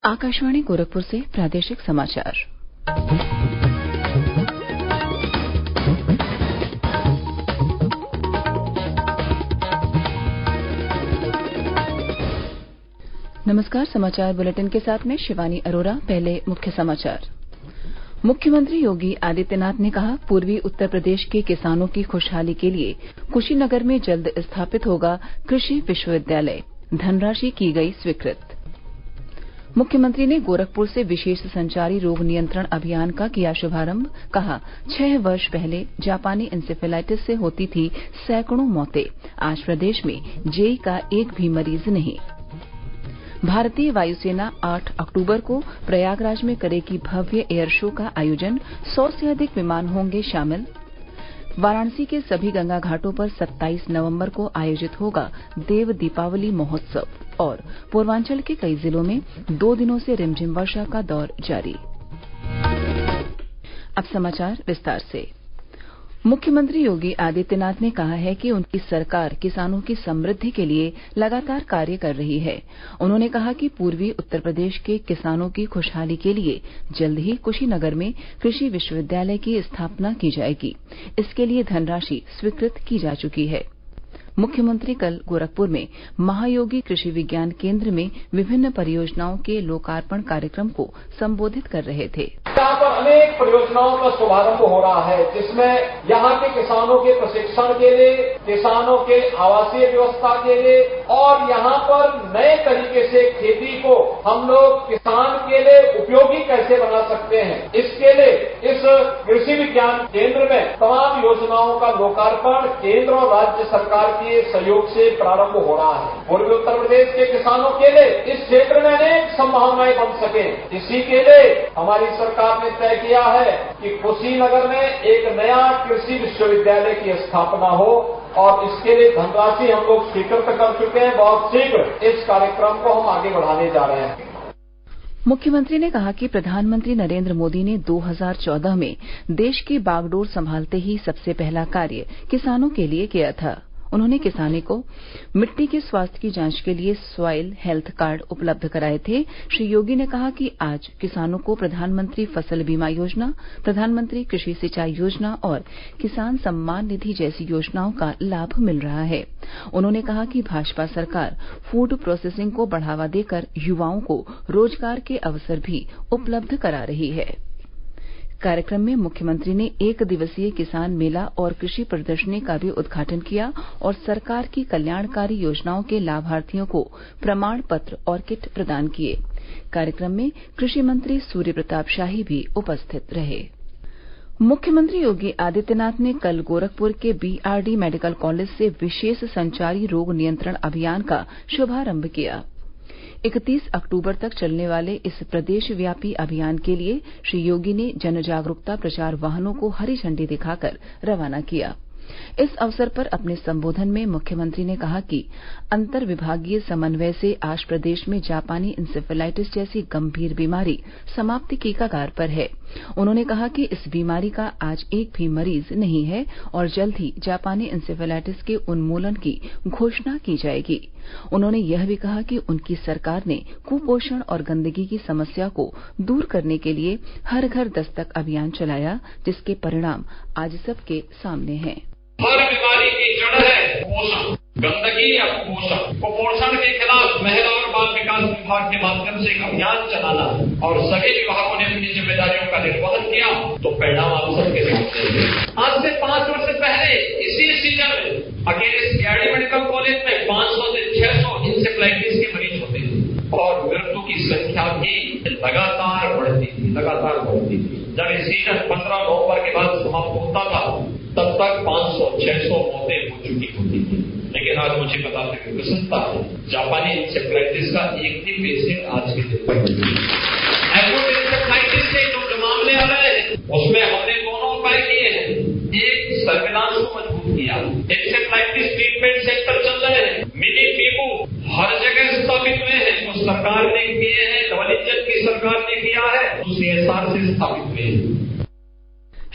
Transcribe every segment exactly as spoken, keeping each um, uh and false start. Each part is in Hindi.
आकाशवाणी गोरखपुर से प्रादेशिक समाचार। नमस्कार, समाचार बुलेटिन के साथ में शिवानी अरोरा। पहले मुख्य समाचार। मुख्यमंत्री योगी आदित्यनाथ ने कहा, पूर्वी उत्तर प्रदेश के किसानों की खुशहाली के लिए कुशीनगर में जल्द स्थापित होगा कृषि विश्वविद्यालय, धनराशि की गई स्वीकृत। मुख्यमंत्री ने गोरखपुर से विशेष संचारी रोग नियंत्रण अभियान का किया शुभारंभ। कहा, छह वर्ष पहले जापानी इंसेफेलाइटिस से होती थी सैकड़ों मौतें, आज प्रदेश में जेई का एक भी मरीज नहीं। भारतीय वायुसेना आठ अक्टूबर को प्रयागराज में करेगी भव्य एयर शो का आयोजन, सौ से अधिक विमान होंगे शामिल। वाराणसी के सभी गंगा घाटों पर सत्ताईस नवंबर को आयोजित होगा देव दीपावली महोत्सव और पूर्वांचल के कई जिलों में दो दिनों से रिमझिम वर्षा का दौर जारी। अब समाचार विस्तार से। मुख्यमंत्री योगी आदित्यनाथ ने कहा है कि उनकी सरकार किसानों की समृद्धि के लिए लगातार कार्य कर रही है। उन्होंने कहा कि पूर्वी उत्तर प्रदेश के किसानों की खुशहाली के लिए जल्द ही कुशीनगर में कृषि विश्वविद्यालय की स्थापना की जाएगी। इसके लिए धनराशि स्वीकृत की जा चुकी है। मुख्यमंत्री कल गोरखपुर में महायोगी कृषि विज्ञान केंद्र में विभिन्न परियोजनाओं के लोकार्पण कार्यक्रम को संबोधित कर रहे थे। यहाँ पर अनेक परियोजनाओं का शुभारंभ हो रहा है, जिसमें यहाँ के किसानों के प्रशिक्षण के लिए, किसानों के आवासीय व्यवस्था के लिए और यहाँ पर नए तरीके से खेती को हम लोग किसान के लिए उपयोगी कैसे बना सकते हैं, इसके लिए इस कृषि विज्ञान केंद्र में तमाम योजनाओं का लोकार्पण केंद्र और राज्य सरकार के सहयोग से प्रारंभ हो रहा है। पूर्वी उत्तर प्रदेश के किसानों के लिए इस क्षेत्र में अनेक संभावनाएं बन सके, इसी के लिए हमारी सरकार ने तय किया है कि कुशीनगर में एक नया कृषि विश्वविद्यालय की स्थापना हो और इसके लिए धनराशि हम लोग स्वीकृत कर चुके हैं। बहुत शीघ्र इस कार्यक्रम को हम आगे बढ़ाने जा रहे हैं। मुख्यमंत्री ने कहा कि प्रधानमंत्री नरेंद्र मोदी ने दो हज़ार चौदह में देश की बागडोर संभालते ही सबसे पहला कार्य किसानों के लिए किया था। उन्होंने किसानों को मिट्टी के स्वास्थ्य की जांच के लिए सॉइल हेल्थ कार्ड उपलब्ध कराए थे। श्री योगी ने कहा कि आज किसानों को प्रधानमंत्री फसल बीमा योजना, प्रधानमंत्री कृषि सिंचाई योजना और किसान सम्मान निधि जैसी योजनाओं का लाभ मिल रहा है। उन्होंने कहा कि भाजपा सरकार फूड प्रोसेसिंग को बढ़ावा देकर युवाओं को रोजगार के अवसर भी उपलब्ध करा रही है। कार्यक्रम में मुख्यमंत्री ने एक दिवसीय किसान मेला और कृषि प्रदर्शनी का भी उद्घाटन किया और सरकार की कल्याणकारी योजनाओं के लाभार्थियों को प्रमाण पत्र और किट प्रदान किए। कार्यक्रम में कृषि मंत्री सूर्य प्रताप शाही भी उपस्थित रहे। मुख्यमंत्री योगी आदित्यनाथ ने कल गोरखपुर के बीआरडी मेडिकल कॉलेज से विशेष संचारी रोग नियंत्रण अभियान का शुभारंभ किया। इकतीस अक्टूबर तक चलने वाले इस प्रदेश व्यापी अभियान के लिए श्री योगी ने जन जागरूकता प्रचार वाहनों को हरी झंडी दिखाकर रवाना किया। इस अवसर पर अपने संबोधन में मुख्यमंत्री ने कहा कि अंतर विभागीय समन्वय से आज प्रदेश में जापानी इंसेफेलाइटिस जैसी गंभीर बीमारी समाप्ति की कगार पर है। उन्होंने कहा कि इस बीमारी का आज एक भी मरीज नहीं है और जल्द ही जापानी इंसेफेलाइटिस के उन्मूलन की घोषणा की जाएगी। उन्होंने यह भी कहा कि उनकी सरकार ने कुपोषण और गंदगी की समस्या को दूर करने के लिए हर घर दस्तक अभियान चलाया, जिसके परिणाम आज सबके सामने हैं। हर बीमारी की जड़ है कुपोषण, गंदगी या कुपोषण। कुपोषण के खिलाफ महिला और बाल विकास विभाग के माध्यम से एक अभियान चलाना और सभी विभागों ने अपनी जिम्मेदारियों का निर्वहन किया तो परिणाम आप सबके सामने। आज से पांच वर्ष पहले इसी सीजन में अकेले बीआरडी मेडिकल कॉलेज में पांच सौ से छह सौ इंसेफ्लाइटिस के मरीज होते थे और मृत्यु की संख्या भी लगातार बढ़ती थी लगातार बढ़ती थी। जब ये सीजन पंद्रह नवंबर के बाद समाप्त होता था तब तक पांच सौ छह सौ मौतें हो चुकी होती थी। लेकिन आज मुझे बताते हुए प्रसन्नता है, जापानी इंसेफ्लाइटिस का एक भी पेशेंट आज के दिन तक नहीं है। एक्यूट इंसेफ्लाइटिस के जो मामले आ रहे हैं उसमें हमने दोनों उपाय किए हैं। एक, सर्विलांस को मजबूत किया। इंसेफ्लाइटिस ट्रीटमेंट सेंटर चल रहे हैं, मिनी पीपू हर जगह स्थापित हुए हैं, जो सरकार ने किए हैं, डबल इंजन की सरकार ने किया है, तो सीएसआर से स्थापित हुए हैं।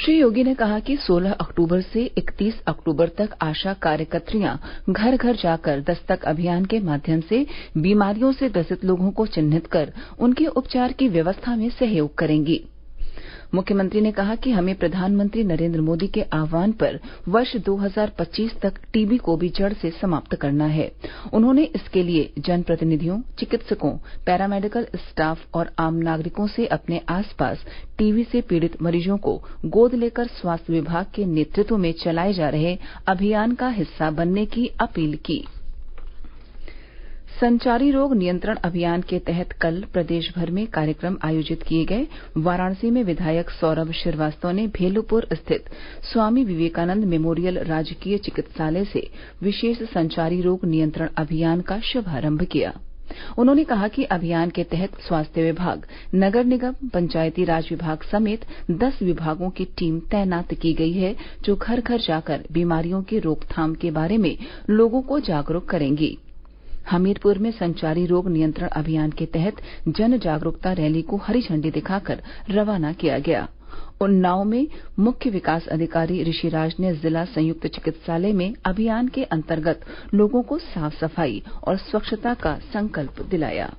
श्री योगी ने कहा कि सोलह अक्टूबर से इकतीस अक्टूबर तक आशा कार्यकर्त्रियां घर घर जाकर दस्तक अभियान के माध्यम से बीमारियों से ग्रसित लोगों को चिन्हित कर उनके उपचार की व्यवस्था में सहयोग करेंगी। मुख्यमंत्री ने कहा कि हमें प्रधानमंत्री नरेंद्र मोदी के आह्वान पर वर्ष दो हजार पच्चीस तक टीबी को भी जड़ से समाप्त करना है। उन्होंने इसके लिए जनप्रतिनिधियों, चिकित्सकों, पैरामेडिकल स्टाफ और आम नागरिकों से अपने आसपास टीबी से पीड़ित मरीजों को गोद लेकर स्वास्थ्य विभाग के नेतृत्व में चलाए जा रहे अभियान का हिस्सा बनने की अपील की। संचारी रोग नियंत्रण अभियान के तहत कल प्रदेश भर में कार्यक्रम आयोजित किए गए। वाराणसी में विधायक सौरभ श्रीवास्तव ने भेलूपुर स्थित स्वामी विवेकानंद मेमोरियल राजकीय चिकित्सालय से विशेष संचारी रोग नियंत्रण अभियान का शुभारंभ किया। उन्होंने कहा कि अभियान के तहत स्वास्थ्य विभाग, नगर निगम, पंचायती राज विभाग समेत दस विभागों की टीम तैनात की गई है, जो घर घर जाकर बीमारियों की रोकथाम के बारे में लोगों को जागरूक करेंगी। हमीरपुर में संचारी रोग नियंत्रण अभियान के तहत जन जागरूकता रैली को हरी झंडी दिखाकर रवाना किया गया। उन्नाव में मुख्य विकास अधिकारी ऋषिराज ने जिला संयुक्त चिकित्सालय में अभियान के अंतर्गत लोगों को साफ सफाई और स्वच्छता का संकल्प दिलाया।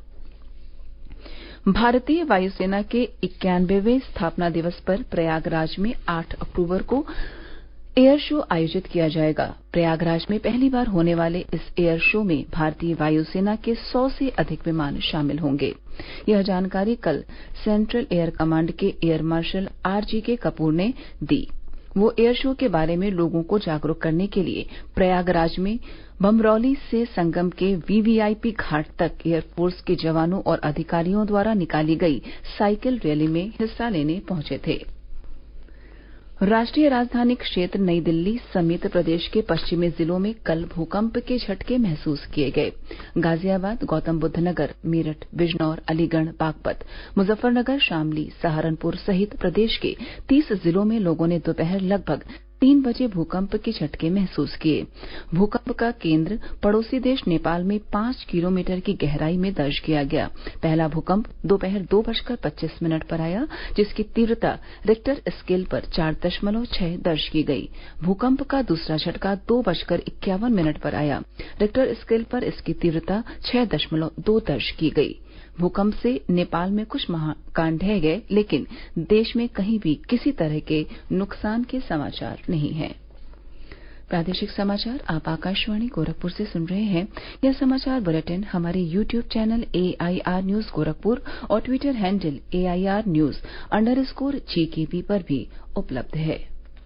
भारतीय वायुसेना के इक्यानवेवें स्थापना दिवस पर प्रयागराज में आठ अक्टूबर को एयर शो आयोजित किया जाएगा। प्रयागराज में पहली बार होने वाले इस एयर शो में भारतीय वायुसेना के सौ से अधिक विमान शामिल होंगे। यह जानकारी कल सेंट्रल एयर कमांड के air marshal R G K Kapoor ने दी। वो एयर शो के बारे में लोगों को जागरूक करने के लिए प्रयागराज में बमरौली से संगम के वी वी आई पी घाट तक एयरफोर्स के जवानों और अधिकारियों द्वारा निकाली गई साइकिल रैली में हिस्सा लेने पहुंचे थे। राष्ट्रीय राजधानी क्षेत्र नई दिल्ली समेत प्रदेश के पश्चिमी जिलों में कल भूकंप के झटके महसूस किए गए। गाजियाबाद, गौतम बुद्ध नगर, मेरठ, बिजनौर, अलीगढ़, बागपत, मुजफ्फरनगर, शामली, सहारनपुर सहित प्रदेश के तीस जिलों में लोगों ने दोपहर लगभग तीन बजे भूकंप के झटके महसूस किए। भूकंप का केंद्र पड़ोसी देश नेपाल में पांच किलोमीटर की गहराई में दर्ज किया गया। पहला भूकंप दोपहर दो बजकर पच्चीस मिनट पर आया, जिसकी तीव्रता रिक्टर स्केल पर चार दशमलव छह दर्ज की गई। भूकंप का दूसरा झटका दो बजकर इक्यावन मिनट पर आया। रिक्टर स्केल पर इसकी तीव्रता छह दशमलव दो दर्ज की गई। भूकंप से नेपाल में कुछ मकान ढह गए, लेकिन देश में कहीं भी किसी तरह के नुकसान के समाचार नहीं हैं। प्रादेशिक समाचार आप आकाशवाणी गोरखपुर से सुन रहे हैं। यह समाचार बुलेटिन हमारे YouTube channel A I R news Gorakhpur और Twitter handle A I R news underscore G K P पर भी उपलब्ध है।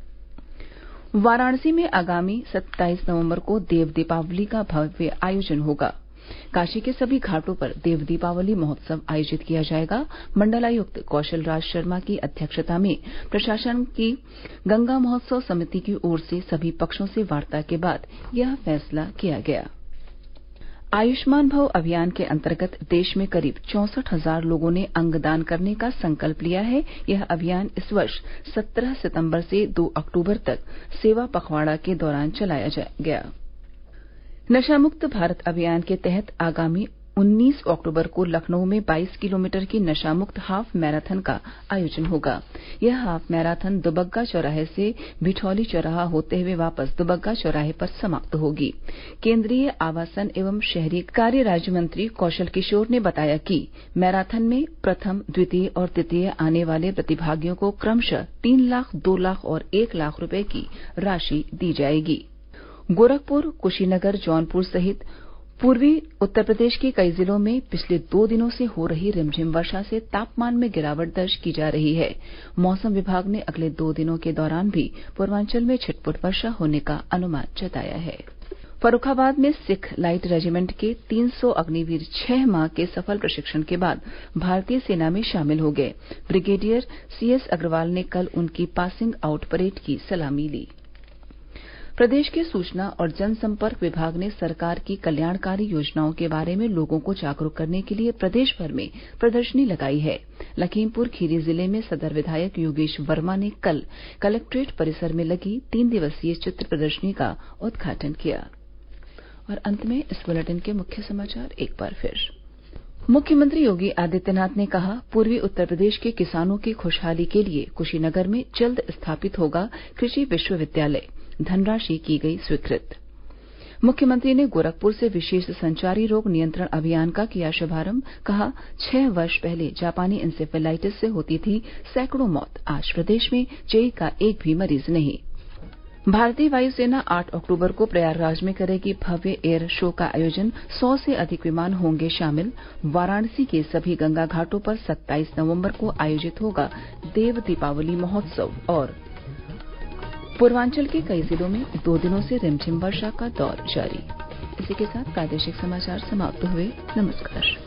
वाराणसी में आगामी सत्ताईस नवंबर को देव दीपावली का भव्य आयोजन होगा। काशी के सभी घाटों पर देव दीपावली महोत्सव आयोजित किया जाएगा। मंडलायुक्त कौशल राज शर्मा की अध्यक्षता में प्रशासन की गंगा महोत्सव समिति की ओर से सभी पक्षों से वार्ता के बाद यह फैसला किया गया। आयुष्मान भव अभियान के अंतर्गत देश में करीब चौसठ हजार लोगों ने अंगदान करने का संकल्प लिया है। यह अभियान इस वर्ष सत्रह सितंबर से दो अक्टूबर तक सेवा पखवाड़ा के दौरान चलाया गया। नशा मुक्त भारत अभियान के तहत आगामी उन्नीस अक्टूबर को लखनऊ में बाईस किलोमीटर की नशा मुक्त हाफ मैराथन का आयोजन होगा। यह हाफ मैराथन दुबग्गा चौराहे से भिठौली चौराहा होते हुए वापस दुबग्गा चौराहे पर समाप्त होगी। केंद्रीय आवासन एवं शहरी कार्य राज्य मंत्री कौशल किशोर ने बताया कि मैराथन में प्रथम, द्वितीय और तृतीय आने वाले प्रतिभागियों को क्रमशः तीन लाख, दो लाख और एक लाख रुपए की राशि दी जाएगी। गोरखपुर, कुशीनगर, जौनपुर सहित पूर्वी उत्तर प्रदेश के कई जिलों में पिछले दो दिनों से हो रही रिमझिम वर्षा से तापमान में गिरावट दर्ज की जा रही है। मौसम विभाग ने अगले दो दिनों के दौरान भी पूर्वांचल में छिटपुट वर्षा होने का अनुमान जताया है। फर्रुखाबाद में सिख लाइट रेजिमेंट के तीन सौ अग्निवीर छह माह के सफल प्रशिक्षण के बाद भारतीय सेना में शामिल हो गए। ब्रिगेडियर सी एस अग्रवाल ने कल उनकी पासिंग आउट परेड की सलामी ली। प्रदेश के सूचना और जनसंपर्क विभाग ने सरकार की कल्याणकारी योजनाओं के बारे में लोगों को जागरूक करने के लिए प्रदेश भर में प्रदर्शनी लगाई है। लखीमपुर खीरी जिले में सदर विधायक योगेश वर्मा ने कल कलेक्ट्रेट परिसर में लगी तीन दिवसीय चित्र प्रदर्शनी का उद्घाटन किया। और अंत में इस बुलेटिन के मुख्य समाचार एक बार फिर। मुख्यमंत्री योगी आदित्यनाथ ने कहा, पूर्वी उत्तर प्रदेश के किसानों की खुशहाली के लिए कुशीनगर में जल्द स्थापित होगा कृषि विश्वविद्यालय, धनराशि की गई स्वीकृत। मुख्यमंत्री ने गोरखपुर से विशेष संचारी रोग नियंत्रण अभियान का किया शुभारंभ। कहा, छह वर्ष पहले जापानी इंसेफेलाइटिस से होती थी सैकड़ों मौत, आज प्रदेश में जेई का एक भी मरीज नहीं। भारतीय वायुसेना आठ अक्टूबर को प्रयागराज में करेगी भव्य एयर शो का आयोजन, सौ से अधिक विमान होंगे शामिल। वाराणसी के सभी गंगा घाटों पर सत्ताईस नवंबर को आयोजित होगा देव दीपावली महोत्सव। और पूर्वांचल के कई जिलों में दो दिनों से रिमझिम वर्षा का दौर जारी। इसी के साथ प्रादेशिक समाचार समाप्त हुए। नमस्कार।